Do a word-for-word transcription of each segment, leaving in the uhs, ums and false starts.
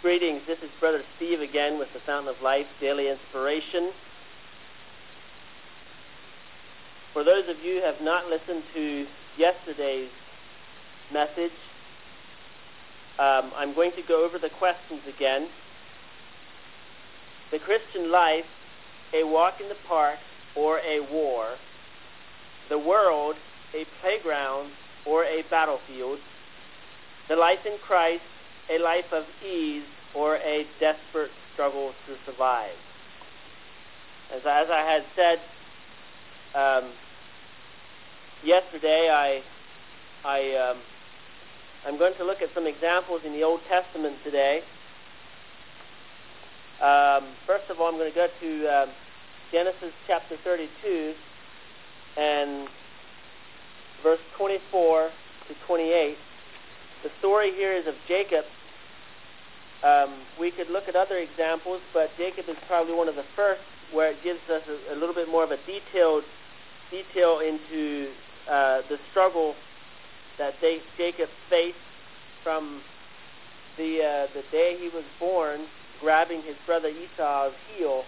Greetings, this is Brother Steve again with the Fountain of Life Daily Inspiration. For those of you who have not listened to yesterday's message, um, I'm going to go over the questions again. The Christian life, a walk in the park or a war. The world, a playground or a battlefield. The life in Christ, a life of ease or a desperate struggle to survive. As, as I had said um, yesterday, I, I, um, I'm going to look at some examples in the Old Testament today. Um, first of all, I'm going to go to um, Genesis chapter thirty-two and verse twenty-four to twenty-eight. The story here is of Jacob. Um, we could look at other examples, but Jacob is probably one of the first where it gives us a, a little bit more of a detailed detail into uh, the struggle that they, Jacob faced from the uh, the day he was born, grabbing his brother Esau's heel,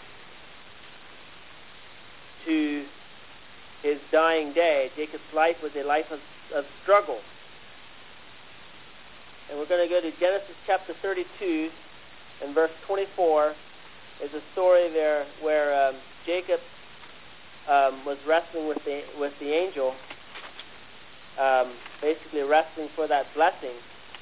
to his dying day. Jacob's life was a life of, of struggle. And we're going to go to Genesis chapter thirty-two and verse twenty-four. Is a story there where um, Jacob um, was wrestling with the with the angel, um, basically wrestling for that blessing.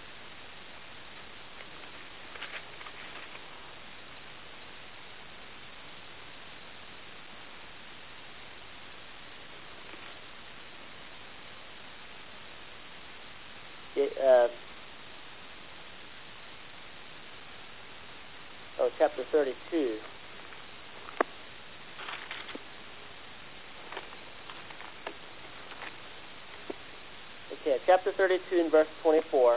It, uh, Oh, chapter thirty-two. Okay, chapter thirty-two and verse twenty-four.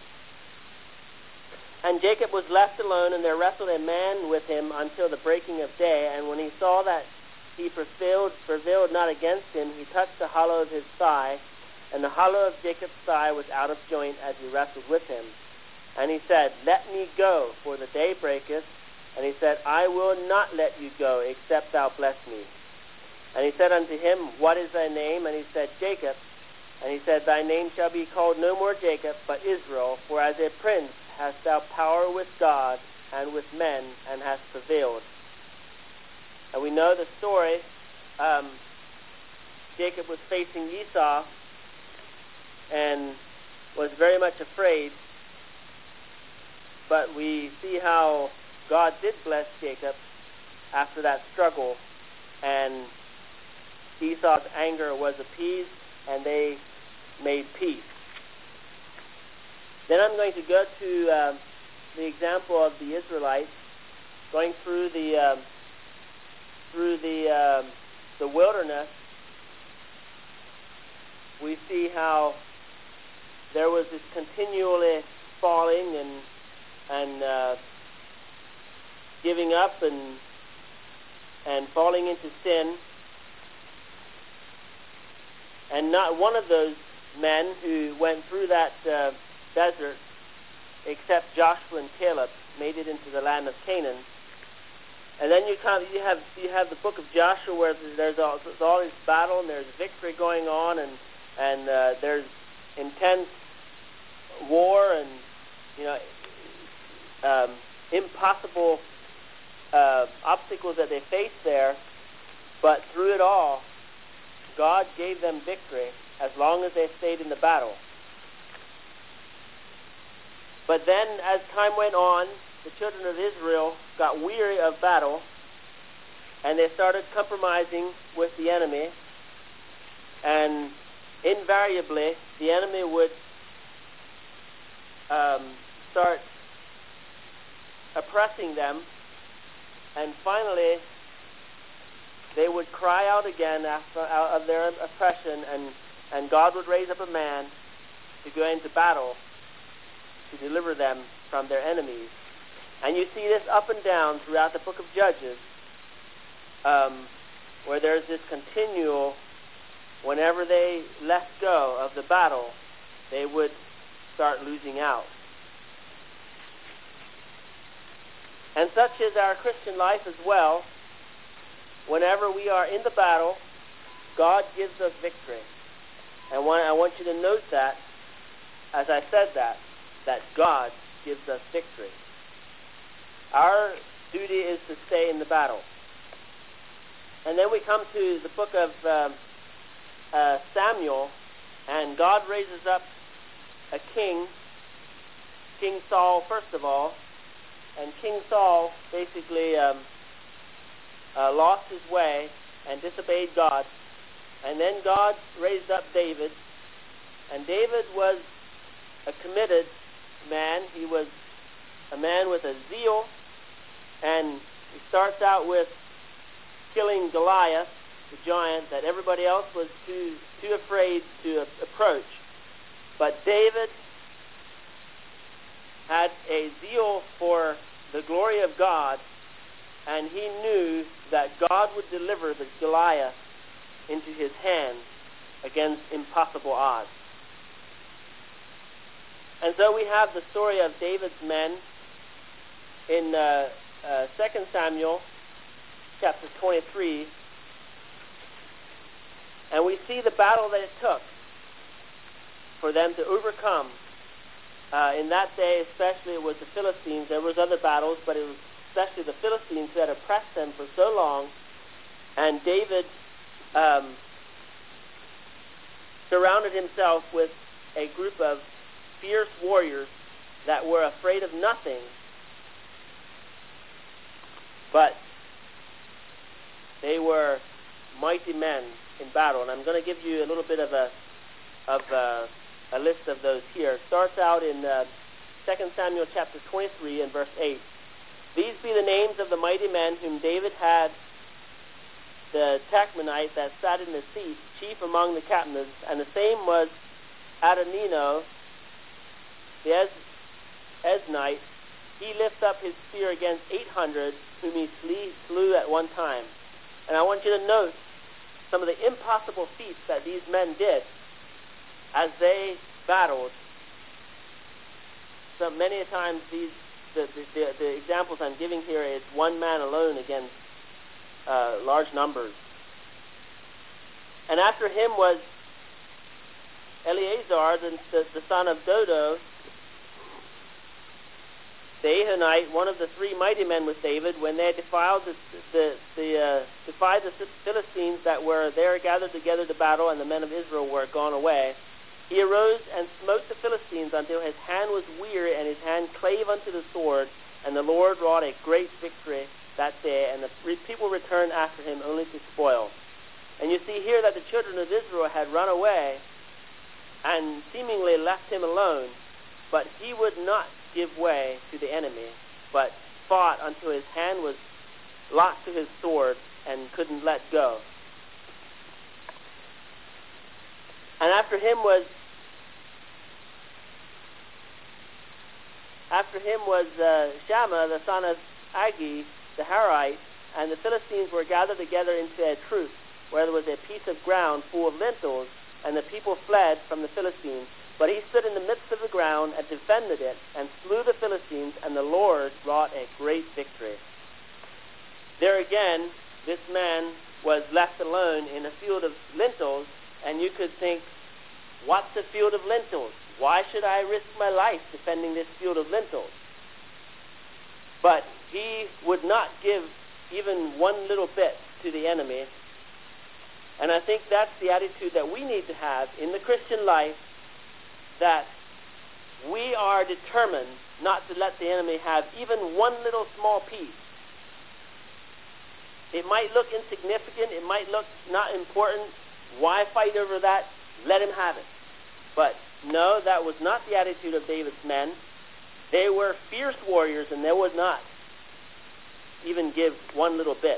And Jacob was left alone, and there wrestled a man with him until the breaking of day. And when he saw that he prevailed, prevailed not against him, he touched the hollow of his thigh, and the hollow of Jacob's thigh was out of joint as he wrestled with him. And he said, Let me go, for the day breaketh. And he said, I will not let you go, except thou bless me. And he said unto him, What is thy name? And he said, Jacob. And he said, Thy name shall be called no more Jacob, but Israel, for as a prince hast thou power with God and with men, and hast prevailed. And we know the story. Um, Jacob was facing Esau and was very much afraid. But we see how God did bless Jacob after that struggle, and Esau's anger was appeased, and they made peace. Then I'm going to go to uh, the example of the Israelites going through the um, through the um, the wilderness. We see how there was this continually falling and and uh, giving up and and falling into sin. And not one of those men who went through that uh, desert, except Joshua and Caleb, made it into the land of Canaan. And then you kind of, you have you have the book of Joshua where there's all, there's all this battle and there's victory going on, and and uh, there's intense war and you know um, impossible uh, obstacles that they faced there. But through it all, God gave them victory as long as they stayed in the battle. But then, as time went on, the children of Israel got weary of battle, and they started compromising with the enemy, and invariably, the enemy would um, start oppressing them, and finally, they would cry out again after, out of their oppression, and, and God would raise up a man to go into battle to deliver them from their enemies. And you see this up and down throughout the book of Judges, um, where there's this continual, whenever they let go of the battle, they would start losing out. And such is our Christian life as well. Whenever we are in the battle, God gives us victory. And I want you to note that, as I said that, that God gives us victory. Our duty is to stay in the battle. And then we come to the book of uh, uh, Samuel, and God raises up a king, King Saul first of all, and King Saul basically um, uh, lost his way and disobeyed God. And then God raised up David, and David was a committed man. He was a man with a zeal, and he starts out with killing Goliath, the giant that everybody else was too too afraid to approach. But David had a zeal for the glory of God, and he knew that God would deliver the Goliath into his hands against impossible odds. And so we have the story of David's men in uh, uh, Second Samuel chapter twenty-three, and we see the battle that it took for them to overcome. Uh, in that day, especially, it was the Philistines. There was other battles, but it was especially the Philistines who had oppressed them for so long. And David um, surrounded himself with a group of fierce warriors that were afraid of nothing but they were mighty men in battle. And I'm going to give you a little bit of a of a, a list of those here. It starts out in uh, Second Samuel chapter twenty-three and verse eight. These be the names of the mighty men whom David had, the Tachmonite that sat in the seat, chief among the captains, and the same was Adonino, the Ez, Eznite. He lifted up his spear against eight hundred, whom he slew at one time. And I want you to note some of the impossible feats that these men did as they battled. So many a times these the, the, the, the examples I'm giving here is one man alone against uh, large numbers. And after him was Eleazar, the, the, the son of Dodo, the Ahonite, one of the three mighty men with David, when they had defiled the, the, the uh, defied the Philistines that were there gathered together to battle, and the men of Israel were gone away. He arose and smote the Philistines until his hand was weary, and his hand clave unto the sword. And the Lord wrought a great victory that day, and the people returned after him only to spoil. And you see here that the children of Israel had run away and seemingly left him alone, but he would not give way to the enemy, but fought until his hand was locked to his sword and couldn't let go. And after him was after him was uh, Shammah, the son of Agi, the Harite, and the Philistines were gathered together into a troop, where there was a piece of ground full of lentils, and the people fled from the Philistines. But he stood in the midst of the ground and defended it, and slew the Philistines, and the Lord wrought a great victory. There again, this man was left alone in a field of lentils, and you could think, what's a field of lentils? Why should I risk my life defending this field of lentils? But he would not give even one little bit to the enemy. And I think that's the attitude that we need to have in the Christian life, that we are determined not to let the enemy have even one little small piece. It might look insignificant, it might look not important. Why fight over that? Let him have it. But no, that was not the attitude of David's men. They were fierce warriors, and they would not even give one little bit.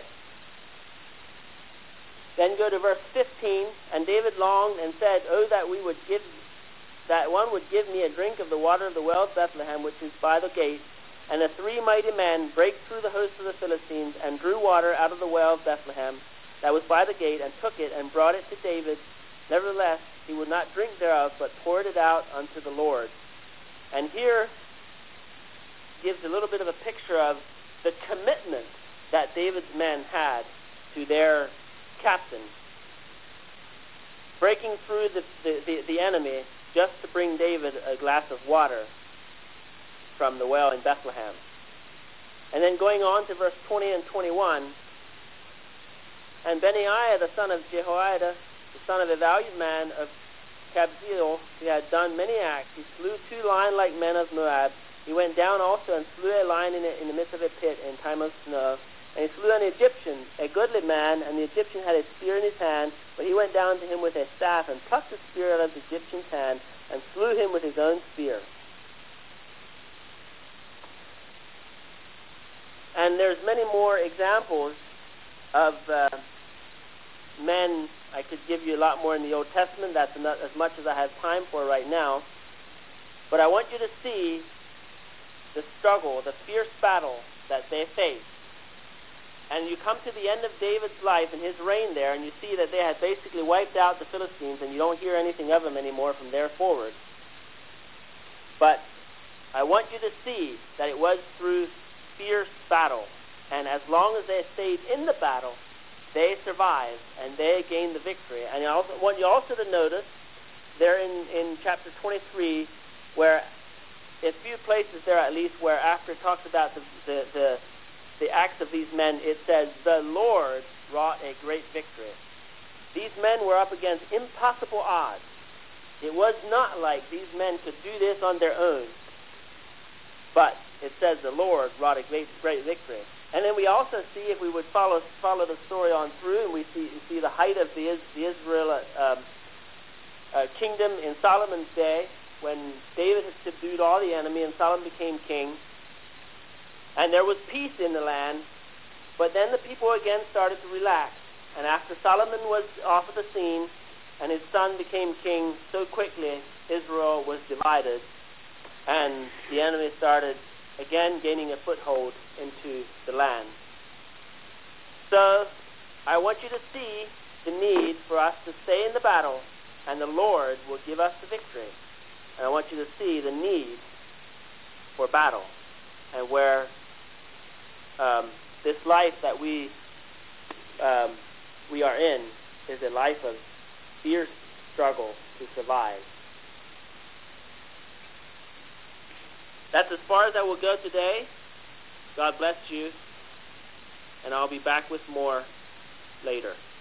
Then go to verse fifteen. And David longed and said, "Oh, that we would give, that one would give me a drink of the water of the well of Bethlehem, which is by the gate." And the three mighty men brake through the host of the Philistines, and drew water out of the well of Bethlehem that was by the gate, and took it, and brought it to David. Nevertheless, he would not drink thereof, but poured it out unto the Lord. And here gives a little bit of a picture of the commitment that David's men had to their captain, breaking through the, the, the, the enemy just to bring David a glass of water from the well in Bethlehem. And then going on to verse twenty and twenty-one, and Benaiah the son of Jehoiada, the son of a valiant man of Kabzeel, he had done many acts. He slew two lion-like men of Moab. He went down also and slew a lion in, a, in the midst of a pit in time of snow. And he slew an Egyptian, a goodly man, and the Egyptian had a spear in his hand, but he went down to him with a staff and plucked the spear out of the Egyptian's hand and slew him with his own spear. And there's many more examples of uh, men. I could give you a lot more in the Old Testament. That's not as much as I have time for right now. But I want you to see the struggle, the fierce battle that they faced. And you come to the end of David's life and his reign there, and you see that they had basically wiped out the Philistines, and you don't hear anything of them anymore from there forward. But I want you to see that it was through fierce battle. And as long as they stayed in the battle, they survived, and they gained the victory. And I also want you also to notice there in, in chapter twenty-three, where a few places there at least, where after it talks about the, the, the, the acts of these men, it says, the Lord wrought a great victory. These men were up against impossible odds. It was not like these men could do this on their own. But it says the Lord wrought a great, great victory. And then we also see, if we would follow follow the story on through, and we see see the height of the, the Israel um, uh, kingdom in Solomon's day, when David had subdued all the enemy and Solomon became king. And there was peace in the land, but then the people again started to relax. And after Solomon was off of the scene and his son became king so quickly, Israel was divided, and the enemy started again gaining a foothold into the land. So I want you to see the need for us to stay in the battle, and the Lord will give us the victory. And I want you to see the need for battle, and where um, this life that we um, we are in is a life of fierce struggle to survive. That's as far as I will go today. God bless you, and I'll be back with more later.